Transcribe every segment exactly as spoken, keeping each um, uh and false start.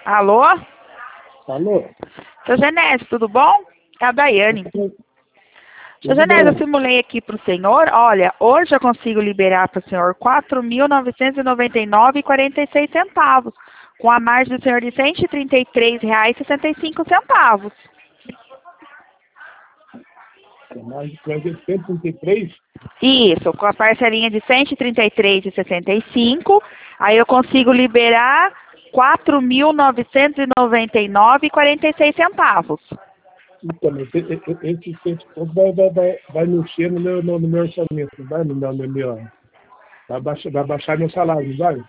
Alô? Alô? Seu Genésio, tudo bom? É a Daiane. Seu Tudo Genésio, eu bem. simulei aqui para o senhor. Olha, hoje eu consigo liberar para o senhor quatro mil novecentos e noventa e nove reais e quarenta e seis centavos, com a margem do senhor de cento e trinta e três reais e sessenta e cinco centavos. Mais de cento e trinta e três? Isso, com a parcelinha de cento e trinta e três reais e sessenta e cinco, aí eu consigo liberar quatro mil novecentos e noventa e nove reais e quarenta e seis centavos. Então, mas esse, esse, esse ponto vai, vai, vai, vai mexer no meu, no, no meu orçamento, não vai, no meu, no meu, vai, baixar, vai baixar meu salário, não vai?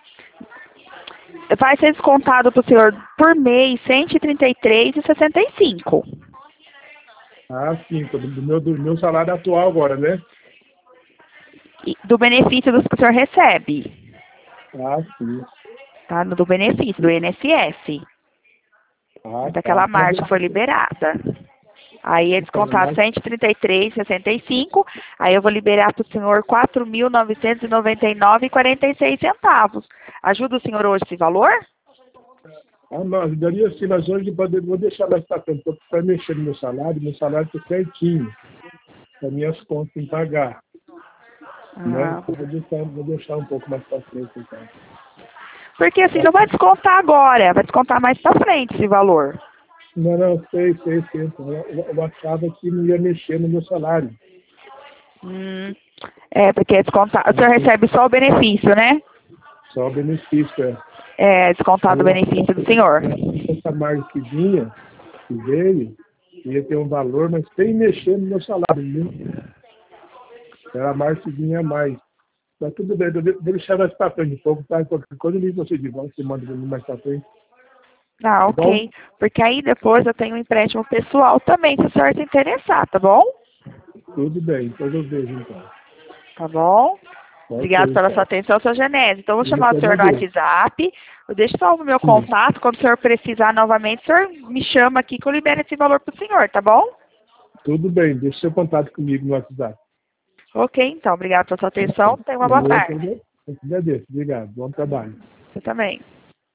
Vai ser descontado para o senhor por mês cento e trinta e três reais e sessenta e cinco. Ah, sim, então, do meu, do meu salário atual agora, né? E do benefício dos que o senhor recebe, Ah, sim. tá? Do benefício, do I N S S. Ah, tá. Daquela margem que foi liberada. Aí é Então, descontado mas, cento e trinta e três reais e sessenta e cinco, aí eu vou liberar para o senhor quatro mil novecentos e noventa e nove reais e quarenta e seis centavos. Ajuda o senhor hoje esse valor? ah, não, ajudaria sim, mas hoje pode, vou deixar mais para frente, para mexer no meu salário, meu salário está certinho, para minhas contas em pagar, né? Ah, Então, vou deixar, vou deixar um pouco mais para frente, então. porque assim, não vai descontar agora, vai descontar mais para frente esse valor. Não, não, sei, sei, sei. Então, Eu, eu achava que não ia mexer no meu salário. Hum, é, porque é descontado. O senhor recebe só o benefício, né? Só o benefício, é. É descontado o Aí, benefício do senhor. essa margem que vinha, que veio, ia ter um valor, mas sem mexer no meu salário, viu? Era a margem que vinha a mais. Mas tudo bem, eu vou deixar mais para frente um pouco, tá? Qualquer coisa eu ligo você de volta, você manda pra mim mais para frente. Ah, Tá bom? ok. Porque aí depois eu tenho um empréstimo pessoal também, se o senhor se interessar, tá bom? Tudo bem, depois eu vejo então. Tá bom? Obrigado Ok, pela sua então. atenção, seu Genésio. Então, eu vou Eu chamar que o senhor no agradeço. WhatsApp. Eu deixo só o meu Sim, contato. Quando o senhor precisar novamente, o senhor me chama aqui que eu libero esse valor para o senhor, tá bom? tudo bem, deixa seu contato comigo no WhatsApp. Ok, então. Obrigado pela sua atenção. Tenha uma boa Eu que tarde. agradeço. Eu que agradeço. Obrigado. Bom trabalho. Você também.